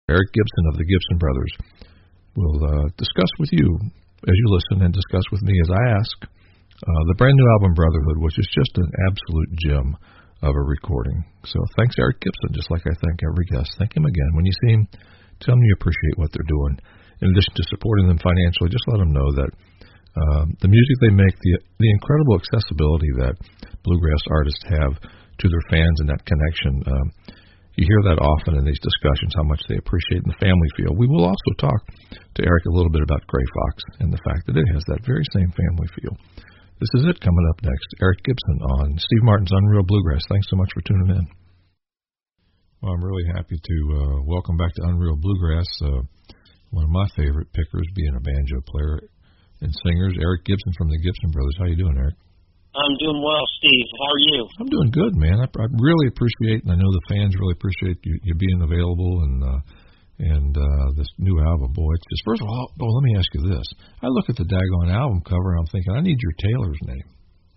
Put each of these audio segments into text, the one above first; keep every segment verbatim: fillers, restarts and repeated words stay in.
Eric Gibson of the Gibson Brothers will uh, discuss with you as you listen and discuss with me as I ask uh, the brand new album Brotherhood, which is just an absolute gem of a recording. So thanks, Eric Gibson, just like I thank every guest. Thank him again. When you see him, tell them you appreciate what they're doing. In addition to supporting them financially, just let them know that um, the music they make, the the incredible accessibility that bluegrass artists have to their fans and that connection, um, you hear that often in these discussions, how much they appreciate in the family feel. We will also talk to Eric a little bit about Gray Fox and the fact that it has that very same family feel. This is it coming up next. Eric Gibson on Steve Martin's Unreal Bluegrass. Thanks so much for tuning in. Well, I'm really happy to uh, welcome back to Unreal Bluegrass uh, one of my favorite pickers, being a banjo player and singers, Eric Gibson from the Gibson Brothers. How you doing, Eric? I'm doing well, Steve. How are you? I'm doing good, man. I, I really appreciate, and I know the fans really appreciate you, you being available and uh, and uh, this new album. Boy, it's just, first of all, well, let me ask you this. I look at the daggone album cover, and I'm thinking, I need your tailor's name.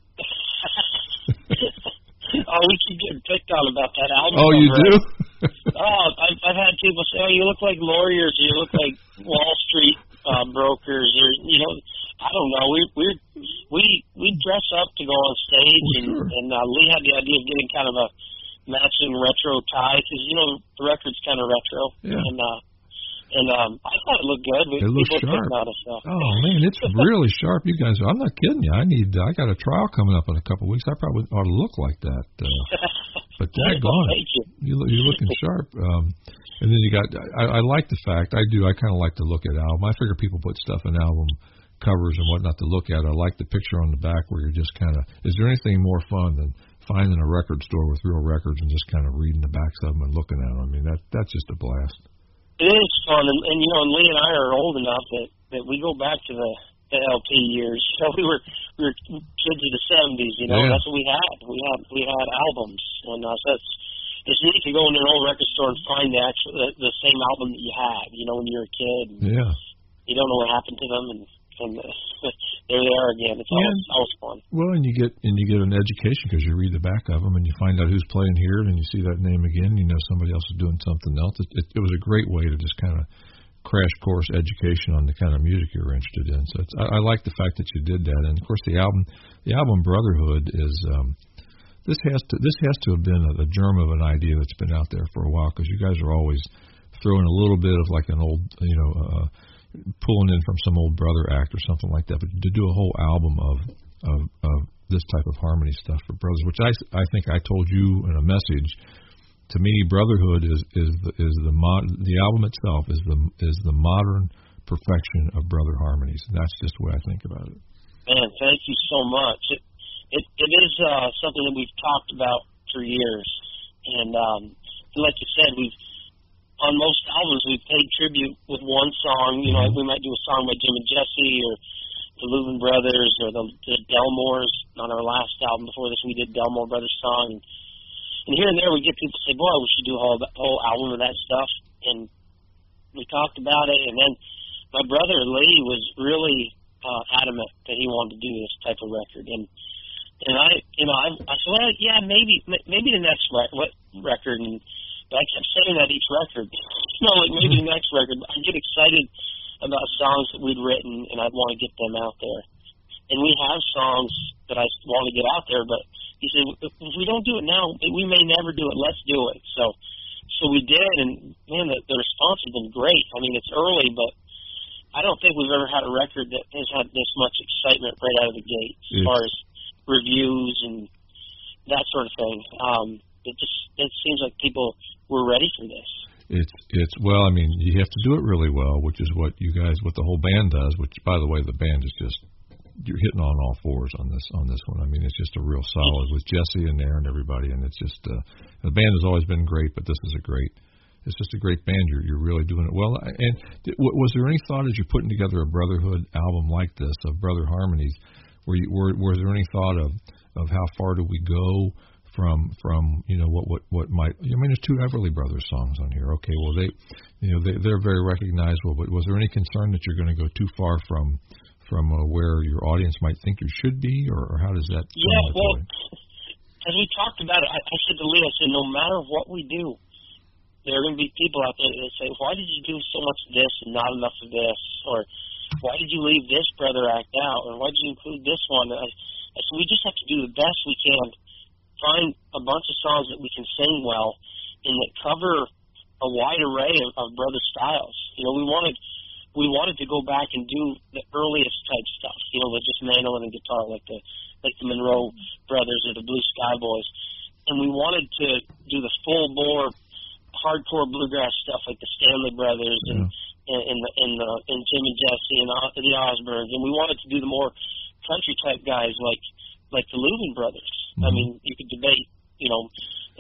Oh, we keep getting picked on about that album Oh, cover. you do? oh, I've, I've had people say, oh, you look like lawyers, or you look like Wall Street uh, brokers, or, you know, I don't know. We we we we dress up to go on stage, well, and sure. and uh, Lee had the idea of getting kind of a matching retro tie because you know the record's kind of retro. Yeah. And uh, and um, I thought it looked good. We, it looks people sharp. Out of stuff. Oh man, it's really sharp. You guys, I'm not kidding you. I need. I got a trial coming up in a couple of weeks. I probably ought to look like that. Uh, but daggone it, you. you you're looking sharp. Um, and then you got. I, I like the fact. I do. I kind of like to look at album. I figure people put stuff in album covers and whatnot to look at. I like the picture on the back where you're just kind of, is there anything more fun than finding a record store with real records and just kind of reading the backs of them and looking at them? I mean, that that's just a blast. It is fun, and, and you know, and Lee and I are old enough that, that we go back to the, the L P years. So we were we were kids of the seventies, you know. Yeah. That's what we had. We had we had albums, and uh, so that's it's neat to go into an old record store and find the actual the, the same album that you had, you know, when you were a kid. And yeah. You don't know what happened to them, and And uh, there they are again. It's always, yeah. always fun. Well, and you get and you get an education because you read the back of them and you find out who's playing here, and you see that name again. You know somebody else is doing something else. It, it, it was a great way to just kind of crash course education on the kind of music you were interested in. So it's, I, I like the fact that you did that. And of course, the album, the album Brotherhood is um, this has to this has to have been a, a germ of an idea that's been out there for a while because you guys are always throwing a little bit of like an old, you know. Uh, pulling in from some old brother act or something like that, but to do a whole album of of, of this type of harmony stuff for brothers, which I, I think I told you in a message. To me, Brotherhood is is the is the mod, the album itself is the is the modern perfection of brother harmonies. And that's just the way I think about it. Man, thank you so much. It it, it is uh, something that we've talked about for years, and um, like you said, we've. On most albums, we paid tribute with one song. You know, Mm-hmm. we might do a song by Jim and Jesse or the Louvin Brothers or the, the Delmores. On our last album before this, we did Delmore Brothers song. And, and here and there, we get people say, boy, we should do a whole, whole album of that stuff. And we talked about it. And then my brother, Lee, was really uh, adamant that he wanted to do this type of record. And and I, you know, I, I said, well, yeah, maybe maybe the next re- record. And But I kept saying that each record. You know, like maybe the next record. I get excited about songs that we'd written, and I'd want to get them out there. And we have songs that I want to get out there, but he said, if we don't do it now, we may never do it. Let's do it. So so we did, and, man, the, the response has been great. I mean, it's early, but I don't think we've ever had a record that has had this much excitement right out of the gate as It's, far as reviews and that sort of thing. Um, it just it seems like people were ready for this. It's it's well, I mean, you have to do it really well, which is what you guys, what the whole band does. Which, by the way, the band is just you're hitting on all fours on this on this one. I mean, it's just a real solid with Jesse and Aaron and everybody, and it's just uh, the band has always been great, but this is a great. It's just a great band. You're you're really doing it well. And was there any thought as you're putting together a Brotherhood album like this of Brother Harmonies? Were you were was there any thought of of how far do we go? From from you know what what what might I mean there's two Everly Brothers songs on here. Okay, well they you know they they're very recognizable. But was there any concern that you're going to go too far from from uh, where your audience might think you should be, or, or how does that? Yeah, well, as we talked about it, I, I said to Lee, I said no matter what we do, there are going to be people out there that say, why did you do so much of this and not enough of this? Or why did you leave this brother act out? Or why did you include this one? I, I said, we just have to do the best we can, find a bunch of songs that we can sing well and that cover a wide array of, of brother styles. You know, we wanted we wanted to go back and do the earliest type stuff, you know, with just mandolin and guitar, like the like the Monroe Brothers or the Blue Sky Boys. And we wanted to do the full bore hardcore bluegrass stuff like the Stanley Brothers and yeah. and, and the and the and Jim and Jesse and the, the Osbournes, and we wanted to do the more country type guys like like the Louvin Brothers. Mm-hmm. I mean, you could debate, you know,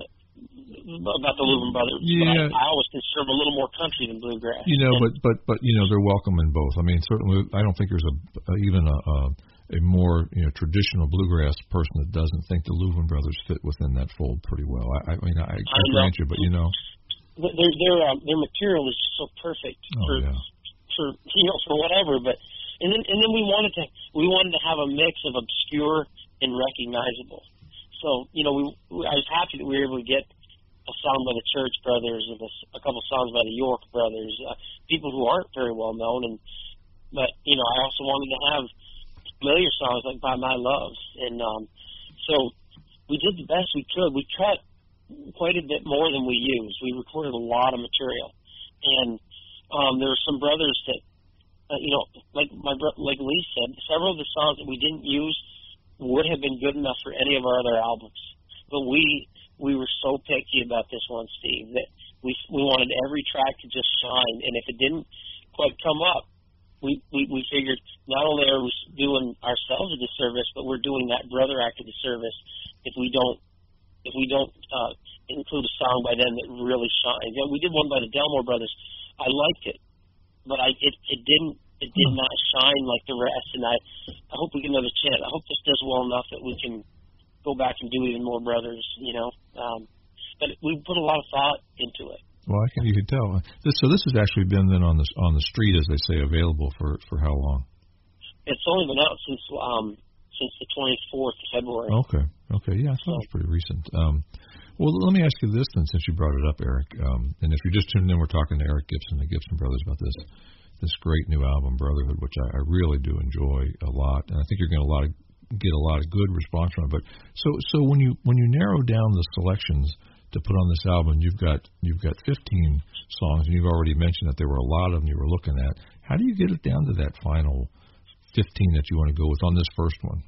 about the Louvin Brothers. Yeah. But I always consider them a little more country than bluegrass. You know, and, but but but you know, they're welcome in both. I mean, certainly, I don't think there's a, a even a. a a more you know traditional bluegrass person that doesn't think the Louvin Brothers fit within that fold pretty well. I, I mean, I, I grant you, but you know, their their um, their material is just so perfect oh, for yeah. for you know for whatever. But and then and then we wanted to we wanted to have a mix of obscure and recognizable. So you know, we, we I was happy that we were able to get a song by the Church Brothers and a, a couple songs by the York Brothers, uh, people who aren't very well known. And but you know, I also wanted to have familiar songs like By My Love. And um, so we did the best we could. We cut quite a bit more than we used. We recorded a lot of material. And um, there were some brothers that, uh, you know, like my bro- like Lee said, several of the songs that we didn't use would have been good enough for any of our other albums. But we we were so picky about this one, Steve, that we we wanted every track to just shine. And if it didn't quite come up, We, we we figured not only are we doing ourselves a disservice, but we're doing that brother act a disservice if we don't if we don't uh, include a song by them that really shines. You know, we did one by the Delmore Brothers. I liked it, but I it, it didn't it did not shine like the rest. And I I hope we get another chance. I hope this does well enough that we can go back and do even more brothers. You know, um, but we put a lot of thought into it. Well, I can, you can tell. This, so this has actually been then on the on the street, as they say, available for, for how long? It's only been out since um since the twenty-fourth of February. Okay, okay, yeah, I thought it was pretty recent. Um, well, let me ask you this then, since you brought it up, Eric. Um, and if you're just tuning in, we're talking to Eric Gibson, the Gibson Brothers, about this this great new album, Brotherhood, which I, I really do enjoy a lot, and I think you're going to a lot of get a lot of good response from it. But so so when you when you narrow down the selections to put on this album, you've got you've got fifteen songs, and you've already mentioned that there were a lot of them you were looking at. How do you get it down to that final fifteen that you want to go with on this first one?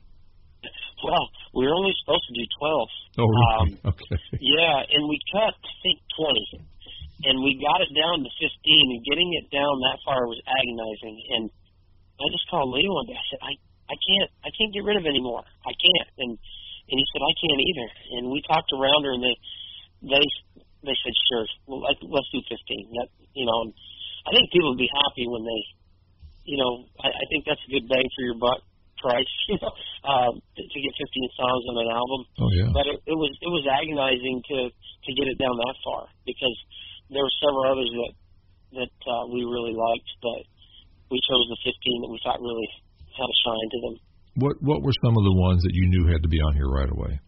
Well, we were only supposed to do twelve. Oh, really? Um, okay. Yeah, and we cut, I think, twenty, and we got it down to fifteen. And getting it down that far was agonizing. And I just called Lee one day. I said, I, I can't, I can't get rid of any more. I can't. And and he said, I can't either. And we talked around her, and they. They they said sure, well, let's, let's do fifteen. That you know, and I think people would be happy when they, you know, I, I think that's a good bang for your buck price, you know, uh, to, to get fifteen songs on an album. Oh yeah. But it, it was it was agonizing to to get it down that far because there were several others that that uh, we really liked, but we chose the fifteen that we thought really had a shine to them. What what were some of the ones that you knew had to be on here right away?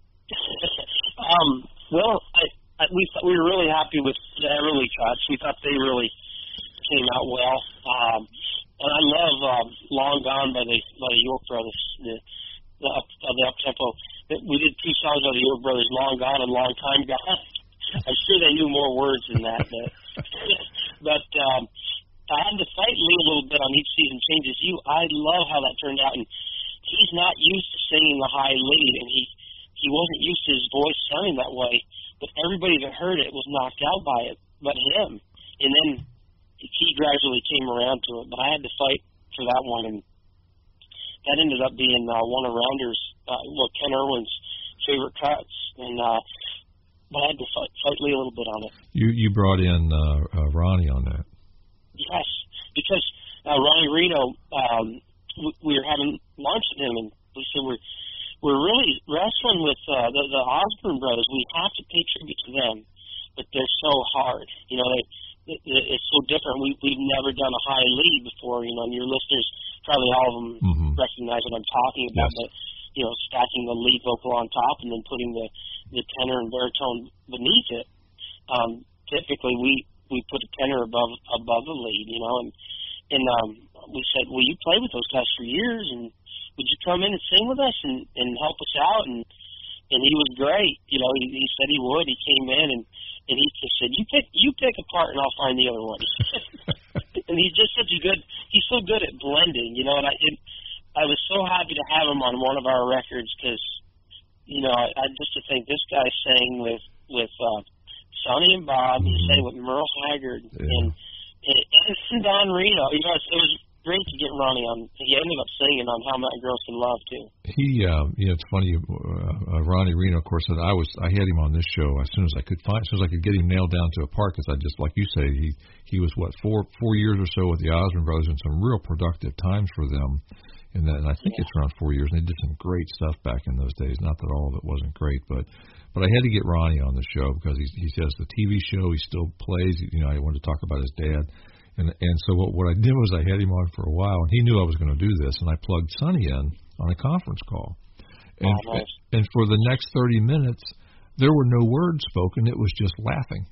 um. Well, I, I, we we were really happy with the early cuts. We thought they really came out well. Um, and I love um, "Long Gone" by the by the York Brothers, the the up uh, the up tempo. We did two songs by the York Brothers, "Long Gone" and "Long Time Gone." I'm sure they knew more words than that, but but um, I had to fight Lee a little bit on Each Season Changes You. I love how that turned out, and he's not used to singing the high lead, and he. He wasn't used to his voice sounding that way, but everybody that heard it was knocked out by it, but him. And then he gradually came around to it, but I had to fight for that one, and that ended up being uh, one of Rounder's, uh, well, Ken Irwin's favorite cuts, and uh, but I had to fight, fight Lee a little bit on it. You you brought in uh, uh, Ronnie on that. Yes, because uh, Ronnie Reno, um, we, we were having lunch with him, and we said we're We're really wrestling with uh, the, the Osbourne Brothers. We have to pay tribute to them, but they're so hard. You know, they, it, it's so different. We, we've never done a high lead before. You know, and your listeners, probably all of them mm-hmm. recognize what I'm talking about. Yes. But, you know, stacking the lead vocal on top and then putting the, the tenor and baritone beneath it. Um, typically we we put a tenor above above the lead, you know, and and um, we said, well, you played with those guys for years, and would you come in and sing with us and and help us out? And and he was great, you know. He, he said he would. He came in and and he just said, you pick you pick a part, and I'll find the other one. And he's just such a good. He's so good at blending, you know. And I it, I was so happy to have him on one of our records because, you know, I, I just to think this guy sang with with uh, Sonny and Bob. He sang with Merle Haggard yeah. and, and and Don Reno. You know, it was great to get Ronnie on. He ended up singing on How Mountain Girls Can Love too. He, uh, you know, it's funny. Uh, uh, Ronnie Reno, of course, said I was. I had him on this show as soon as I could find, as soon as I could get him nailed down to a part. Because I just, like you say, he he was what four four years or so with the Osmond Brothers and some real productive times for them. And, that, and I think yeah. it's around four years, and they did some great stuff back in those days. Not that all of it wasn't great, but but I had to get Ronnie on the show because he he has the T V show. He still plays. You know, I wanted to talk about his dad, and and so what what I did was I had him on for a while, and he knew I was going to do this, and I plugged Sonny in on a conference call, and oh, nice. and for the next thirty minutes, there were no words spoken. It was just laughing.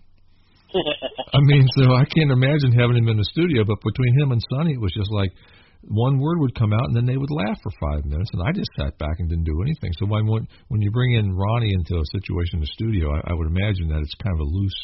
I mean, so I can't imagine having him in the studio, but between him and Sonny, it was just like. One word would come out, and then they would laugh for five minutes, and I just sat back and didn't do anything. So when when you bring in Ronnie into a situation in the studio, I, I would imagine that it's kind of a loose,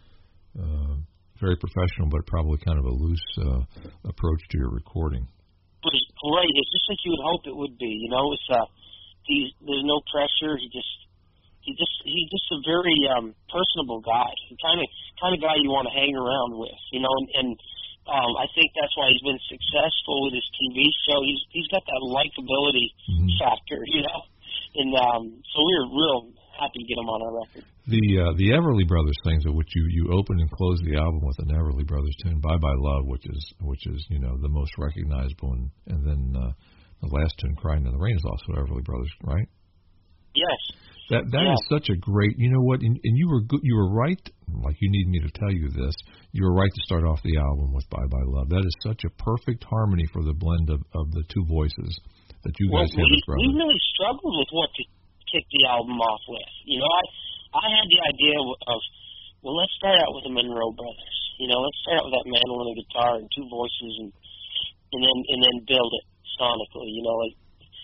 uh, very professional, but probably kind of a loose uh, approach to your recording. It was great. It's just like you would hope it would be. You know, it's uh, he, there's no pressure. He just he just he's just a very um, personable guy. The kind of kind of guy you want to hang around with. You know, and. and Um, I think that's why he's been successful with his T V show. He's he's got that likability mm-hmm. factor, you know, and um, so we were real happy to get him on our record. The uh, the Everly Brothers things, which you you open and close the album with an Everly Brothers tune, "Bye Bye Love," which is which is you know the most recognizable, and and then uh, the last tune, "Crying in the Rain," is also Everly Brothers, right? Yes. That that yeah. is such a great. You know what? And, and you were good, you were right. Like you need me to tell you this. You were right to start off the album with "Bye Bye Love." That is such a perfect harmony for the blend of, of the two voices that you guys well, have we, as brothers. We really struggled with what to kick the album off with. You know, I I had the idea of, well, let's start out with the Monroe Brothers. You know, let's start out with that mandolin and guitar and two voices, and and then and then build it sonically. You know, like.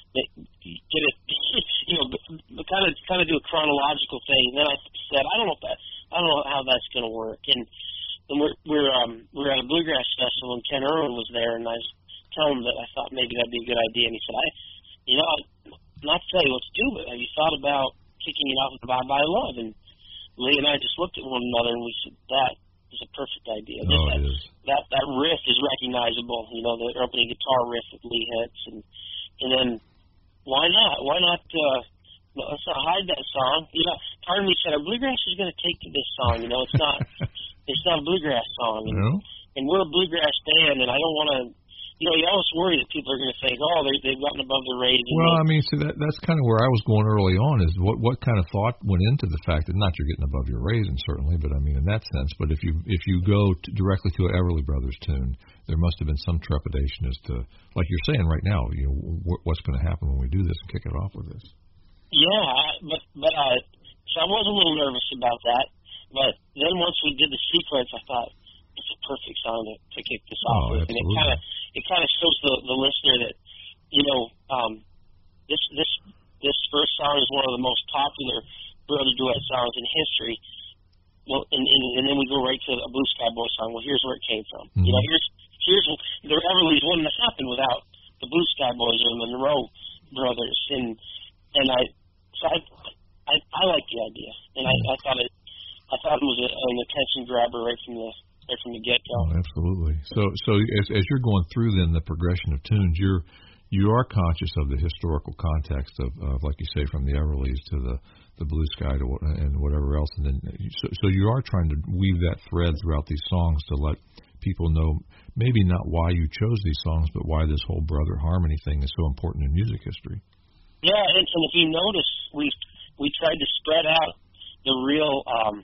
Get it, you know, kind of kind of do a chronological thing. And then I said, I don't know if that, I don't know how that's going to work. And and we're we're um we're at a bluegrass festival, and Ken Irwin was there, and I was telling him that I thought maybe that'd be a good idea. And he said, I, you know, not to tell you what to do, but have you thought about kicking it off with "Bye Bye Love?" And Lee and I just looked at one another, and we said, that is a perfect idea. Oh, that, it is. that that riff is recognizable. You know, the opening guitar riff that Lee hits, and and then. Why not? Why not? Uh, let's not hide that song. You know, part of me said, "Our bluegrass is going to take to this song." You know, it's not. It's not a bluegrass song, and, no. and we're a bluegrass band, and I don't want to. You know, you always worry that people are going to think, "Oh, they, they've gotten above their rating." Well, I mean, so that that's kind of where I was going early on. Is what what kind of thought went into the fact that not you're getting above your rating, certainly, but I mean in that sense. But if you if you go to, directly to an Everly Brothers tune, there must have been some trepidation as to, like you're saying right now, you know, wh- what's going to happen when we do this and kick it off with this. Yeah, but but uh, so I was a little nervous about that. But then once we did the sequence, I thought it's a perfect song to, to kick this oh, off with, absolutely. and it kind of it kind of shows the the listener that you know um, this this this first song is one of the most popular brother duet songs in history. Well, and, and and then we go right to a Blue Sky Boy song. Well, here's where it came from. Mm-hmm. You know, here's here's the Everlys wouldn't have happened without the Blue Sky Boys or the Monroe Brothers, and and I so I I, I like the idea, and I, I thought it I thought it was a, an attention grabber right from the right from the get go. Oh, absolutely. So so as as you're going through then the progression of tunes, you're you are conscious of the historical context of, of like you say, from the Everlys to the the Blue Sky to, and whatever else, and then so, so you are trying to weave that thread throughout these songs to let people know maybe not why you chose these songs, but why this whole brother harmony thing is so important in music history. Yeah, and, and if you notice, we we tried to spread out the real um,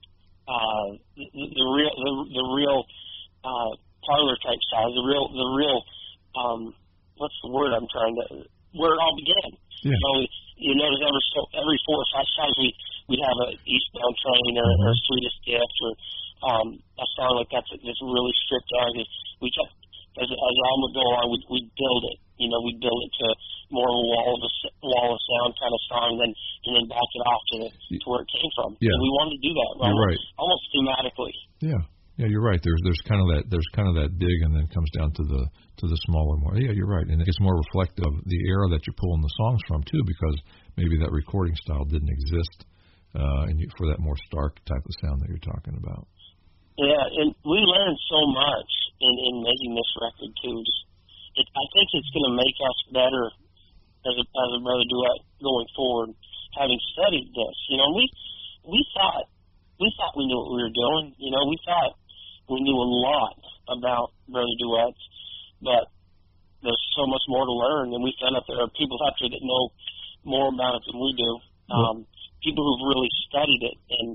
uh, the, the real the, the real uh, parlor type styles, the real the real um, what's the word I'm trying to where it all began. Yeah. So you notice every so every four or five songs we we have a Eastbound Train or, mm-hmm. or Sweetest Gift or um, a song like that's that's really stripped down. We kept as as the album would go on, we'd, we'd build it. You know, we'd build it to more of a wall of a, wall of sound kind of song, then and then back it off to the, to where it came from. Yeah. And we wanted to do that. You're almost, right. Almost thematically. Yeah. Yeah, you're right. There's there's kind of that there's kind of that big, and then comes down to the to the smaller more. Yeah, you're right, and it's more reflective of the era that you're pulling the songs from too, because maybe that recording style didn't exist, uh, and you, for that more stark type of sound that you're talking about. Yeah, and we learned so much in, in making this record too. Just, it, I think it's going to make us better as a as a brother duet going forward, having studied this. You know, we we thought we thought we knew what we were doing. You know, we thought we knew a lot about brother duets, but there's so much more to learn, and we found out there are people out there that know more about it than we do. Um, well, people who've really studied it, and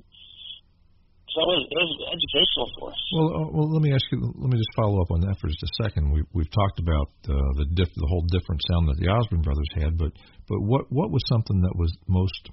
so it was, it was educational for us. Well, uh, well, let me ask you. Let me just follow up on that for just a second. We, we've talked about uh, the diff, the whole different sound that the Osborne brothers had, but but what what was something that was most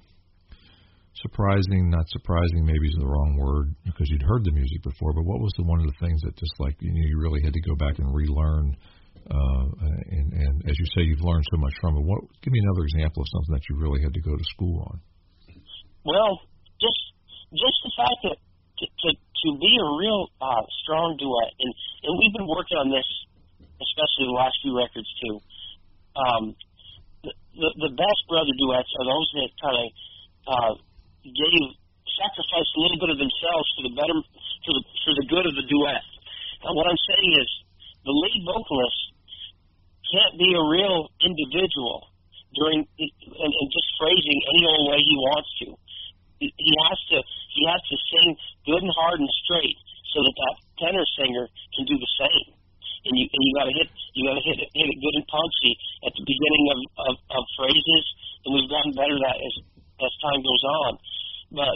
surprising, not surprising, maybe is the wrong word because you'd heard the music before, but what was the one of the things that just like you know you really had to go back and relearn, uh, and, and as you say, you've learned so much from it. What? Give me another example of something that you really had to go to school on. Well, just just the fact that to to, to be a real uh, strong duet, and, and we've been working on this, especially the last few records too. Um, the, the the best brother duets are those that kind of uh, gave sacrificed a little bit of themselves for the better for the for the good of the duet. And what I'm saying is the lead vocalist can't be a real individual during and, and just phrasing any old way he wants to. He has to he has to sing good and hard and straight so that that tenor singer can do the same. And you and you got to hit you got to hit it hit it good and punchy at the beginning of, of, of phrases, and we've gotten better at that as as time goes on. But,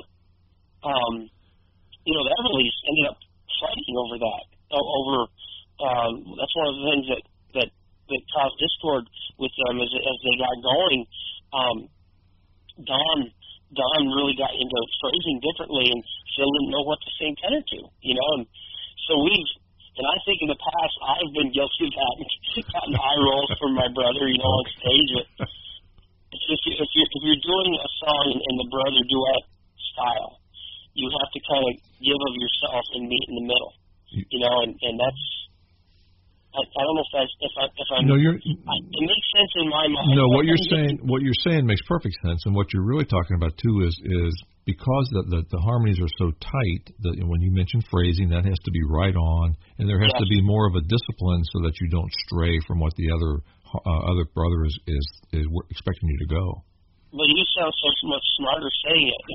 um, you know, the Everlys ended up fighting over that. Over um, that's one of the things that, that, that caused discord with them as, as they got going. Um, Don Don really got into phrasing differently, and Phil didn't know what to sing tenor to, you know. And so we've, and I think in the past I've been guilty of that, gotten eye rolls from my brother, you know, on stage. But if, you, if, you're, if you're doing a song in, in the brother duet style, you have to kind of give of yourself and meet in the middle, you know, and, and that's, I, I don't know if that's, if, I, if I'm, no, you're, I, it makes sense in my mind. No, what you're saying, what you're saying makes perfect sense, and what you're really talking about too is, is because the, the, the harmonies are so tight that when you mention phrasing, that has to be right on, and there has yes. to be more of a discipline so that you don't stray from what the other uh, other brother is, is is expecting you to go. Well, you sound so much smarter saying it.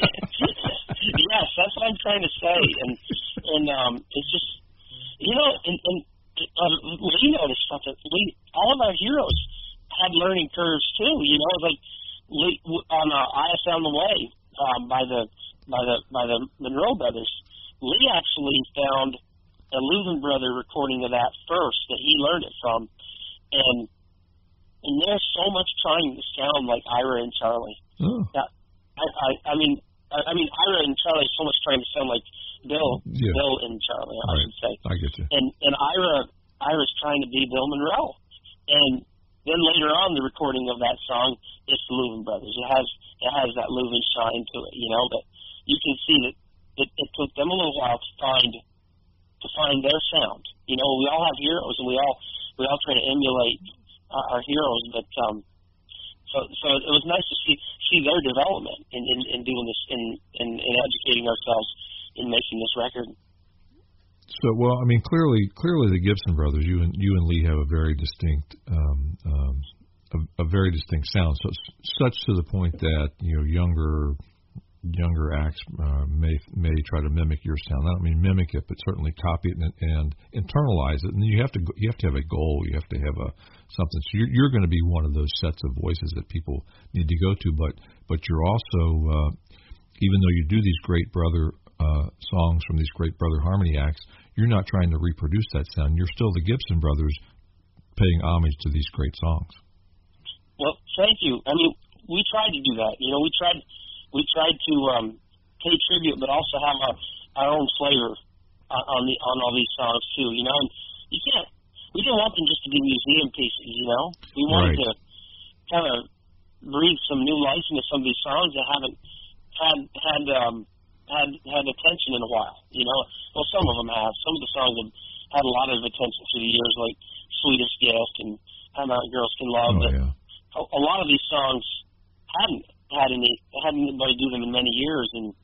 Yes, that's what I'm trying to say, and and um, it's just you know, and, and uh, Lee noticed something. Lee, all of our heroes had learning curves too. You know, like Lee, on uh, I S On the Way um, by the by the by the Monroe brothers. Lee actually found a Louvin brother recording of that first that he learned it from, and and there's so much trying to sound like Ira and Charlie. Oh. That, I, I I mean I, I mean Ira and Charlie so much trying to sound like Bill yeah. Bill and Charlie, I right. should say. I get you. And and Ira Ira's trying to be Bill Monroe, and then later on the recording of that song is the Louvin brothers. It has it has that Louvin shine to it, you know. But you can see that it, it took them a little while to find to find their sound. You know, we all have heroes, and we all we all try to emulate uh, our heroes. But um, so so it was nice to see see their development in, in, in doing this in, in in educating ourselves in making this record. So, well, I mean, clearly, clearly, the Gibson brothers, you and you and Lee have a very distinct, um, um, a, a very distinct sound. So, such to the point that you know, younger, younger acts uh, may may try to mimic your sound. I don't mean mimic it, but certainly copy it and, and internalize it. And you have to you have to have a goal. You have to have a something. So, you're, you're going to be one of those sets of voices that people need to go to. But but you're also, uh, even though you do these great brother uh, songs from these great brother harmony acts, you're not trying to reproduce that sound. You're still the Gibson brothers paying homage to these great songs. Well, thank you. I mean, we tried to do that. You know, we tried we tried to um, pay tribute, but also have a, our own flavor on, on the on all these songs too. You know, and you can't. We didn't want them just to be museum pieces. You know, we wanted right. to kind of breathe some new life into some of these songs that haven't had had um, had had attention in a while. You know, well, some of them have. Some of the songs have had a lot of attention through the years, like "Sweetest Gift" and "How Mountain Girls Can Love." Oh, but yeah. a, a lot of these songs hadn't had any hadn't anybody do them in many years, and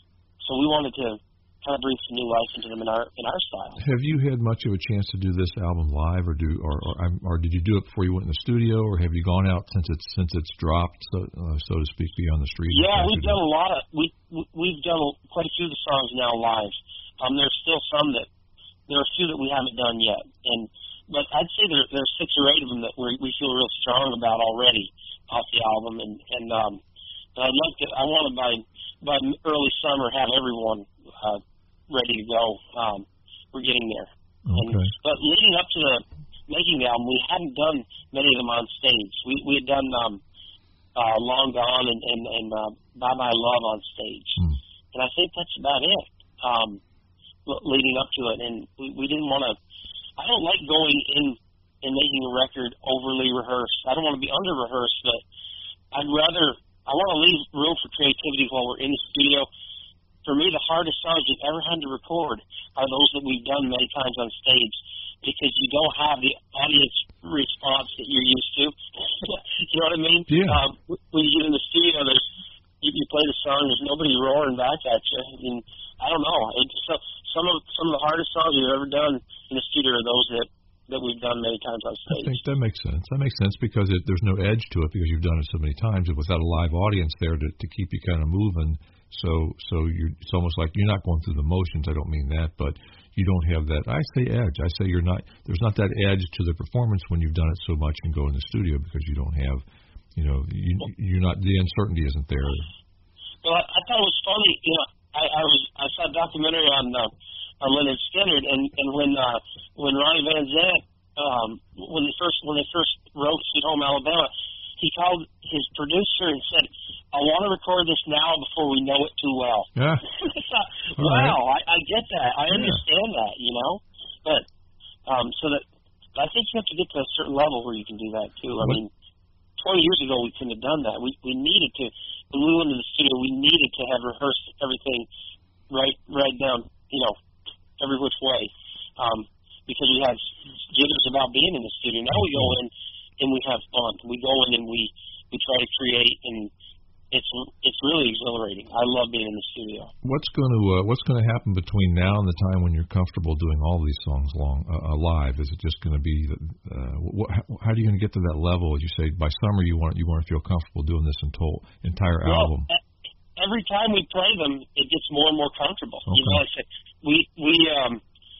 so we wanted to kind of breathe some new life into them in our in our style. Have you had much of a chance to do this album live, or do or or, or did you do it before you went in the studio, or have you gone out since it's since it's dropped, so uh, so to speak, be on the street? Yeah, we've done a lot of we we've done quite a few of the songs now live. Um, there's still some that there are a few that we haven't done yet, and but I'd say there there's six or eight of them that we we feel real strong about already off the album, and and um, but I'd like to I want to by by early summer have everyone uh, ready to go. Um, we're getting there. Okay. And, but leading up to the making the album, we hadn't done many of them on stage. We we had done um, uh, Long Gone and and, and uh, Bye Bye Love on stage, hmm. and I think that's about it. Um, leading up to it, and we, we didn't want to. I don't like going in and making a record overly rehearsed. I don't want to be under rehearsed, but I'd rather. I want to leave room for creativity while we're in the studio. For me, the hardest songs you've ever had to record are those that we've done many times on stage, because you don't have the audience response that you're used to. You know what I mean? Yeah. Um, when you get in the studio, there's you, you play the song, there's nobody roaring back at you. I mean, I don't know. It's so, some of some of the hardest songs you've ever done in the studio are those that, that we've done many times on stage. I think that makes sense. That makes sense because it, there's no edge to it because you've done it so many times, and without a live audience there to, to keep you kind of moving. So so you're, it's almost like you're not going through the motions. I don't mean that, but you don't have that. I say edge. I say you're not. There's not that edge to the performance when you've done it so much and go in the studio because you don't have, you know, you, you're not. The uncertainty isn't there. Well, I, I thought it was funny. You know, I, I was I saw a documentary on uh, on Leonard Skinner, and and when uh, when Ronnie Van Zant um, when they first when they first wrote Sweet Home Alabama, he called his producer and said, "I want to record this now before we know it too well." Yeah. I thought, wow, right. I, I get that. I yeah. understand that. You know, but um, so that I think you have to get to a certain level where you can do that too. I what? mean, twenty years ago we couldn't have done that. We we needed to. When we went into the studio, we needed to have rehearsed everything right right down, you know, every which way, um, because we had jitters about being in the studio. Now we go in and we have fun. We go in and we, we try to create, and it's it's really exhilarating. I love being in the studio. What's going to uh, what's going to happen between now and the time when you're comfortable doing all these songs long uh, live? Is it just going to be uh, what, how are you going to get to that level? As you say, by summer you want you want to feel comfortable doing this entire entire well, album. Every time we play them, it gets more and more comfortable. Okay. You know, I said we we um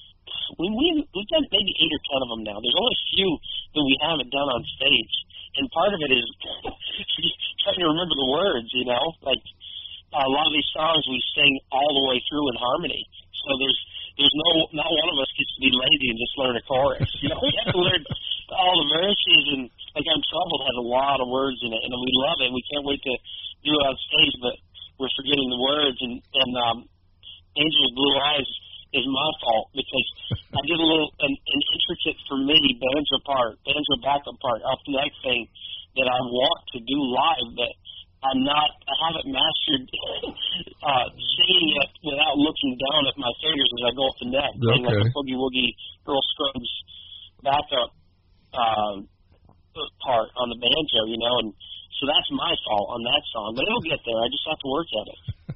we we we've done maybe eight or ten of them now. There's only a few that we haven't done on stage, and part of it is trying to remember the words. You know, like uh, a lot of these songs we sing all the way through in harmony. So there's there's no not one of us gets to be lazy and just learn a chorus. You know, we have to learn all the verses, and like I'm Troubled has a lot of words in it, and we love it. We can't wait to do it on stage, but we're forgetting the words, and and um, Angel with Blue Eyes is my fault because I did a little an, an intricate for me banjo part, banjo backup part off the neck thing that I want to do live, but I'm not. I haven't mastered uh, singing it without looking down at my fingers as I go up the neck, playing okay. like a boogie woogie Earl Scruggs backup uh, part on the banjo, you know, and so that's my fault on that song, but it'll get there. I just have to work at it.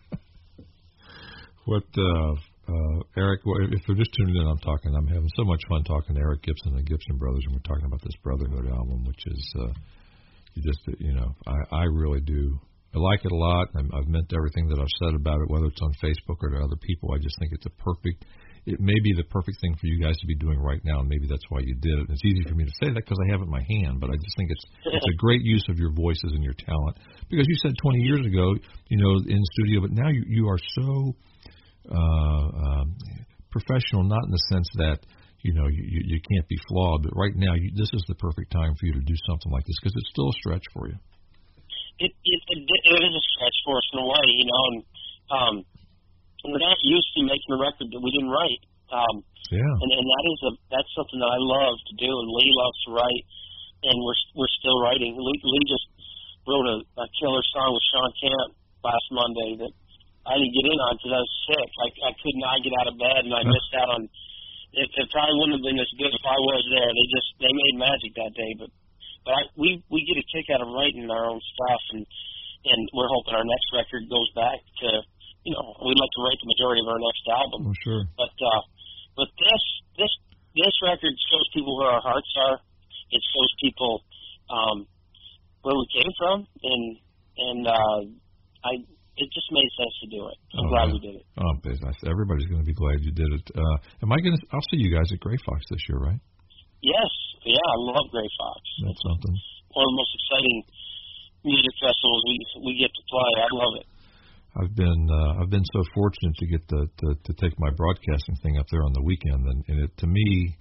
What, uh, uh, Eric, if they're just tuning in, I'm talking, I'm having so much fun talking to Eric Gibson and the Gibson Brothers, and we're talking about this Brotherhood album, which is, uh, you just, you know, I, I really do. I like it a lot. I'm, I've meant everything that I've said about it, whether it's on Facebook or to other people. I just think it's a perfect, it may be the perfect thing for you guys to be doing right now, and maybe that's why you did it. It's easy for me to say that because I have it in my hand, but I just think it's it's a great use of your voices and your talent. Because you said twenty years ago, you know, in the studio, but now you, you are so uh, um, professional, not in the sense that, you know, you, you can't be flawed, but right now you, this is the perfect time for you to do something like this because it's still a stretch for you. It, it, it, it is a stretch for us in a way, you know, and um, we're not used to making a record that we didn't write. Um, yeah. And, and that is a that's something that I love to do, and Lee loves to write, and we're we're still writing. Lee, Lee just wrote a, a killer song with Sean Camp last Monday that I didn't get in on because I was sick. I, I could not get out of bed, and I missed out on. It, it probably wouldn't have been as good if I was there. They just they made magic that day, but but I, we we get a kick out of writing our own stuff, and and we're hoping our next record goes back to, you know, we'd like to write the majority of our next album. Oh, sure. But uh, but this this this record shows people where our hearts are. It shows people um, where we came from, and and uh, I. It just made sense to do it. I'm oh, glad yeah. we did it. Oh, everybody's going to be glad you did it. Uh, am I going to? I'll see you guys at Gray Fox this year, right? Yes. Yeah, I love Gray Fox. That's something. One of the most exciting music festivals we we get to play. I love it. I've been uh, I've been so fortunate to get the to, to take my broadcasting thing up there on the weekend, and, and it to me.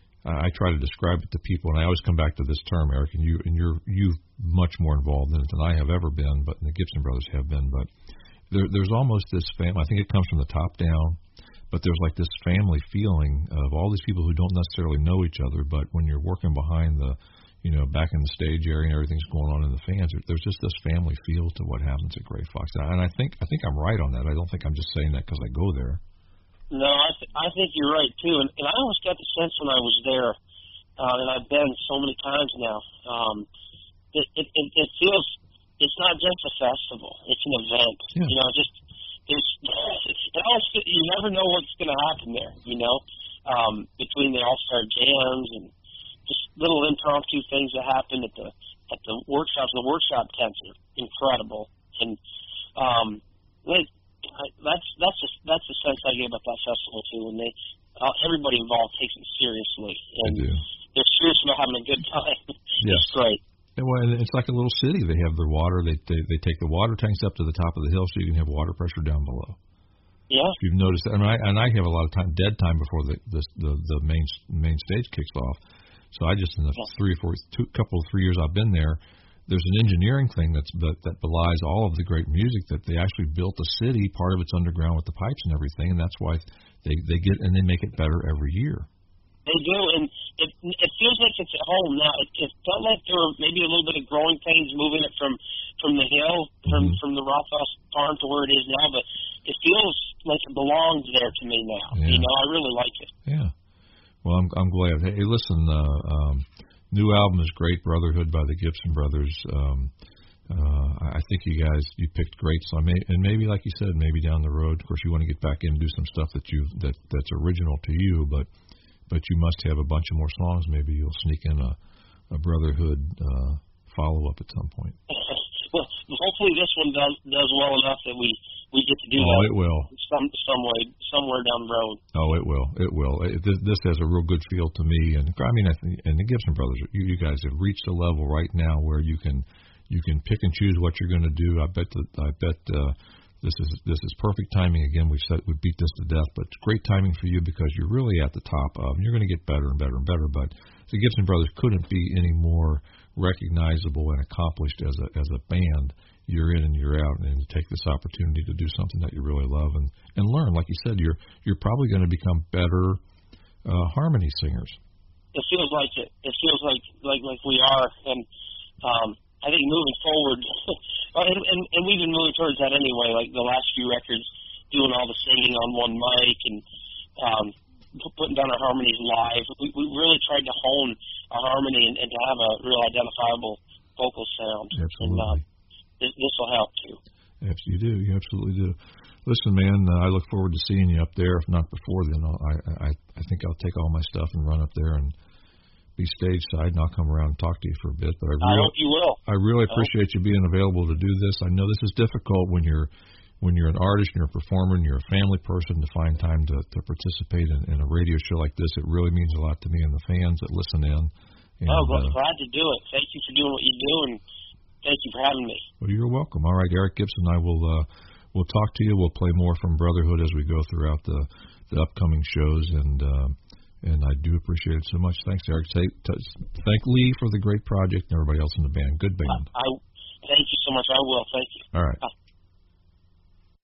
I try to describe it to people, and I always come back to this term, Eric, and you and you're you much more involved in it than I have ever been, but and the Gibson brothers have been. But there, there's almost this family. I think it comes from the top down, but there's like this family feeling of all these people who don't necessarily know each other, but when you're working behind the, you know, back in the stage area and everything's going on in the fans, there's just this family feel to what happens at Gray Fox, and I think I think I'm right on that. I don't think I'm just saying that because I go there. No, I, th- I think you're right, too. And, and I always got the sense when I was there, uh, and I've been so many times now, um, it, it, it, it feels, it's not just a festival. It's an event. Yeah. You know, just, there's, it always, you never know what's going to happen there, you know, um, between the All-Star Jams and just little impromptu things that happen at the at the workshops. The workshop tents are incredible. And um, they, That's that's just that's the sense I get about that festival too, and they uh, everybody involved takes it seriously, and they do. They're serious about having a good time. Yes. It's great. And well, it's like a little city. They have their water. They, they they take the water tanks up to the top of the hill, so you can have water pressure down below. Yeah. If you've noticed that, and I and I have a lot of time dead time before the the the, the main main stage kicks off. So I just in the yeah. three or four two couple of three years I've been there. There's an engineering thing that's that, that belies all of the great music that they actually built a city. Part of it's underground with the pipes and everything, and that's why they they get and they make it better every year. They do, and it it feels like it's at home now. It, it felt like there were maybe a little bit of growing pains moving it from from the hill from mm-hmm. from the Rothhaus farm to where it is now, but it feels like it belongs there to me now. Yeah. You know, I really like it. Yeah. Well, I'm I'm glad. Hey, listen. Uh, um, New album is great, Brotherhood by the Gibson Brothers. Um, uh, I think you guys you picked great songs, and maybe like you said, maybe down the road. Of course, you want to get back in and do some stuff that you that that's original to you, but but you must have a bunch of more songs. Maybe you'll sneak in a, a Brotherhood uh, follow up at some point. Well, hopefully this one does does well enough that we, we get to do oh, that. Oh, it will. Some some way somewhere down the road. Oh, it will. It will. It, this, this has a real good feel to me, and I mean, I think, and the Gibson Brothers, you, you guys have reached a level right now where you can you can pick and choose what you're going to do. I bet that I bet uh, this is this is perfect timing. Again, we've said we beat this to death, but it's great timing for you because you're really at the top of. And you're going to get better and better and better. But the Gibson Brothers couldn't be any more recognizable and accomplished as a as a band. You're in and you're out, and to take this opportunity to do something that you really love and, and learn. Like you said, you're you're probably going to become better uh, harmony singers. It feels like it. It feels like like like we are, and um, I think moving forward, and, and and we've been moving towards that anyway. Like the last few records, doing all the singing on one mic and um, putting down our harmonies live. We, we really tried to hone our harmony and, and to have a real identifiable vocal sound. Absolutely. And, uh, this will help too. Yes, you do. You absolutely do. Listen, man, uh, I look forward to seeing you up there. If not before then, I'll, I, I I think I'll take all my stuff and run up there and be stage side, and I'll come around and talk to you for a bit. But I, really, I hope you will. I really appreciate you being available to do this. I know this is difficult when you're when you're an artist and you're a performer and you're a family person to find time to, to participate in, in a radio show like this. It really means a lot to me and the fans that listen in. And, oh, well, uh, glad to do it. Thank you for doing what you do, and thank you for having me. Well, you're welcome. All right, Eric Gibson, I will uh, we'll talk to you. We'll play more from Brotherhood as we go throughout the, the upcoming shows, and uh, and I do appreciate it so much. Thanks, Eric. Say, t- thank Lee for the great project and everybody else in the band. Good band. I, I thank you so much. I will. Thank you. All right. Bye.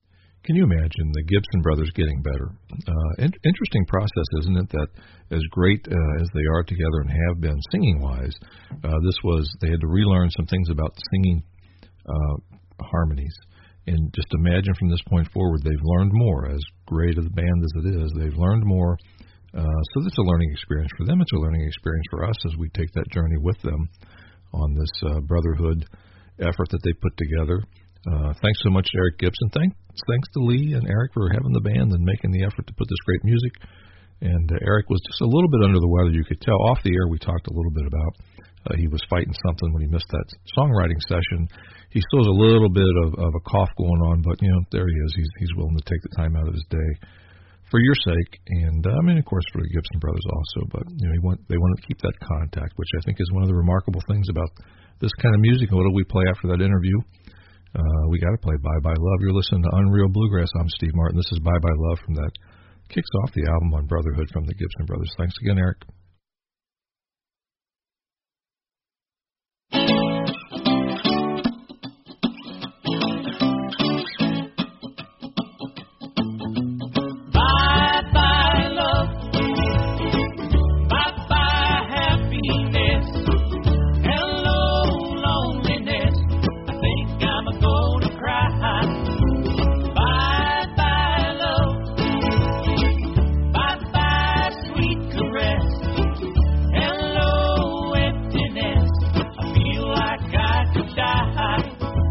can you imagine the Gibson brothers getting better? Uh, in, interesting process, isn't it? That as great uh, as they are together and have been singing-wise, uh, this was they had to relearn some things about singing uh, harmonies. And just imagine from this point forward, they've learned more. As great a band as it is, they've learned more. Uh, so it's a learning experience for them. It's a learning experience for us as we take that journey with them on this uh, brotherhood effort that they put together. Uh, thanks so much to Eric Gibson. Thanks, thanks to Lee and Eric for having the band and making the effort to put this great music. And uh, Eric was just a little bit under the weather. You could tell off the air we talked a little bit about uh, he was fighting something when he missed that songwriting session. He still has a little bit of, of a cough going on, but, you know, there he is. He's, he's willing to take the time out of his day for your sake. And, uh, I mean, of course, for the Gibson brothers also. But, you know, he want, they wanted to keep that contact, which I think is one of the remarkable things about this kind of music. What do we play after that interview? Uh, we got to play Bye Bye Love. You're listening to Unreal Bluegrass. I'm Steve Martin. This is Bye Bye Love from that. Kicks off the album on Brotherhood from the Gibson brothers. Thanks again, Eric.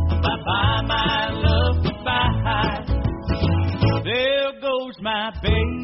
My baby.